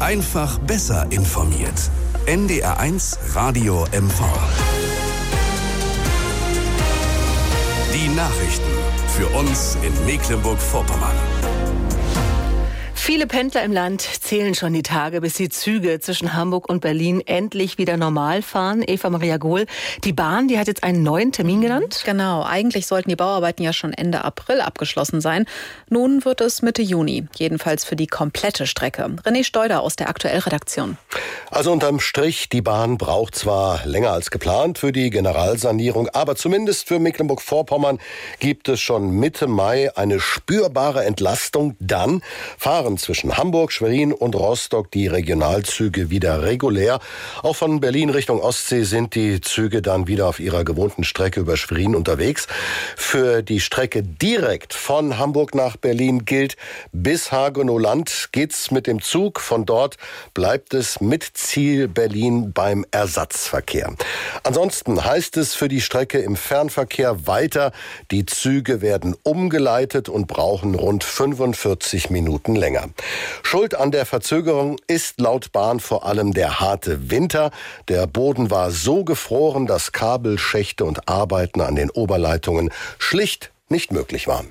Einfach besser informiert. NDR1 Radio MV. Die Nachrichten für uns in Mecklenburg-Vorpommern. Viele Pendler im Land zählen schon die Tage, bis die Züge zwischen Hamburg und Berlin endlich wieder normal fahren. Eva Maria Gohl, die Bahn, die hat jetzt einen neuen Termin genannt? Genau, eigentlich sollten die Bauarbeiten ja schon Ende April abgeschlossen sein. Nun wird es Mitte Juni, jedenfalls für die komplette Strecke. René Steuder aus der Aktuell-Redaktion. Also unterm Strich, die Bahn braucht zwar länger als geplant für die Generalsanierung, aber zumindest für Mecklenburg-Vorpommern gibt es schon Mitte Mai eine spürbare Entlastung. Dann fahren zwischen Hamburg, Schwerin und Rostock die Regionalzüge wieder regulär. Auch von Berlin Richtung Ostsee sind die Züge dann wieder auf ihrer gewohnten Strecke über Schwerin unterwegs. Für die Strecke direkt von Hamburg nach Berlin gilt, bis Hagenow-Land geht's mit dem Zug. Von dort bleibt es mit Ziel Berlin beim Ersatzverkehr. Ansonsten heißt es für die Strecke im Fernverkehr weiter, die Züge werden umgeleitet und brauchen rund 45 Minuten länger. Schuld an der Verzögerung ist laut Bahn vor allem der harte Winter. Der Boden war so gefroren, dass Kabel, Schächte und Arbeiten an den Oberleitungen schlicht nicht möglich waren.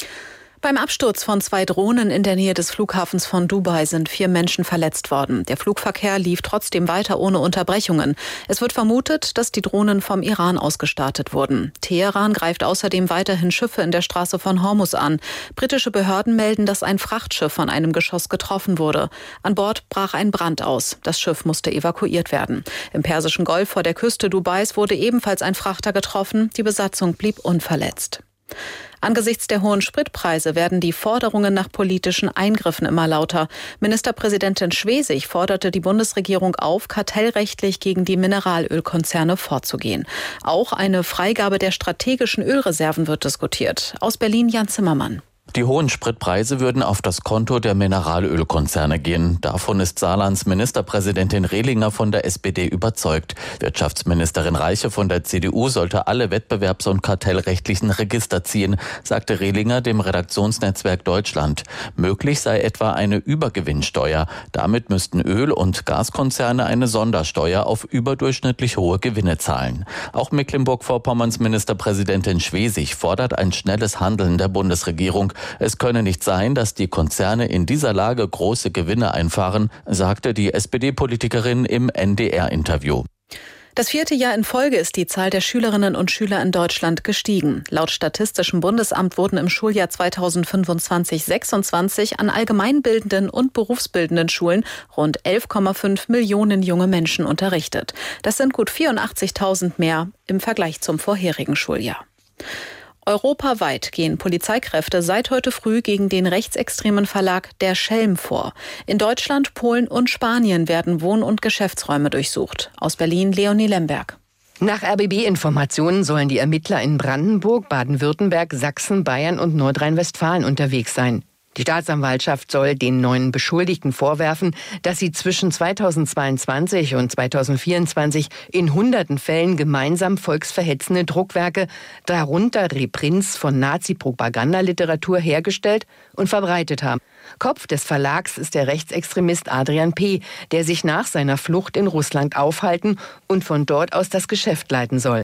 Beim Absturz von 2 Drohnen in der Nähe des Flughafens von Dubai sind 4 Menschen verletzt worden. Der Flugverkehr lief trotzdem weiter ohne Unterbrechungen. Es wird vermutet, dass die Drohnen vom Iran aus gestartet wurden. Teheran greift außerdem weiterhin Schiffe in der Straße von Hormuz an. Britische Behörden melden, dass ein Frachtschiff von einem Geschoss getroffen wurde. An Bord brach ein Brand aus. Das Schiff musste evakuiert werden. Im Persischen Golf vor der Küste Dubais wurde ebenfalls ein Frachter getroffen. Die Besatzung blieb unverletzt. Angesichts der hohen Spritpreise werden die Forderungen nach politischen Eingriffen immer lauter. Ministerpräsidentin Schwesig forderte die Bundesregierung auf, kartellrechtlich gegen die Mineralölkonzerne vorzugehen. Auch eine Freigabe der strategischen Ölreserven wird diskutiert. Aus Berlin Jan Zimmermann. Die hohen Spritpreise würden auf das Konto der Mineralölkonzerne gehen. Davon ist Saarlands Ministerpräsidentin Rehlinger von der SPD überzeugt. Wirtschaftsministerin Reiche von der CDU sollte alle wettbewerbs- und kartellrechtlichen Register ziehen, sagte Rehlinger dem Redaktionsnetzwerk Deutschland. Möglich sei etwa eine Übergewinnsteuer. Damit müssten Öl- und Gaskonzerne eine Sondersteuer auf überdurchschnittlich hohe Gewinne zahlen. Auch Mecklenburg-Vorpommerns Ministerpräsidentin Schwesig fordert ein schnelles Handeln der Bundesregierung. Es könne nicht sein, dass die Konzerne in dieser Lage große Gewinne einfahren, sagte die SPD-Politikerin im NDR-Interview. Das 4. Jahr in Folge ist die Zahl der Schülerinnen und Schüler in Deutschland gestiegen. Laut Statistischem Bundesamt wurden im Schuljahr 2025/26 an allgemeinbildenden und berufsbildenden Schulen rund 11,5 Millionen junge Menschen unterrichtet. Das sind gut 84.000 mehr im Vergleich zum vorherigen Schuljahr. Europaweit gehen Polizeikräfte seit heute früh gegen den rechtsextremen Verlag Der Schelm vor. In Deutschland, Polen und Spanien werden Wohn- und Geschäftsräume durchsucht. Aus Berlin Leonie Lemberg. Nach RBB-Informationen sollen die Ermittler in Brandenburg, Baden-Württemberg, Sachsen, Bayern und Nordrhein-Westfalen unterwegs sein. Die Staatsanwaltschaft soll den 9 Beschuldigten vorwerfen, dass sie zwischen 2022 und 2024 in hunderten Fällen gemeinsam volksverhetzende Druckwerke, darunter Reprints von Nazi-Propagandaliteratur, hergestellt und verbreitet haben. Kopf des Verlags ist der Rechtsextremist Adrian P., der sich nach seiner Flucht in Russland aufhalten und von dort aus das Geschäft leiten soll.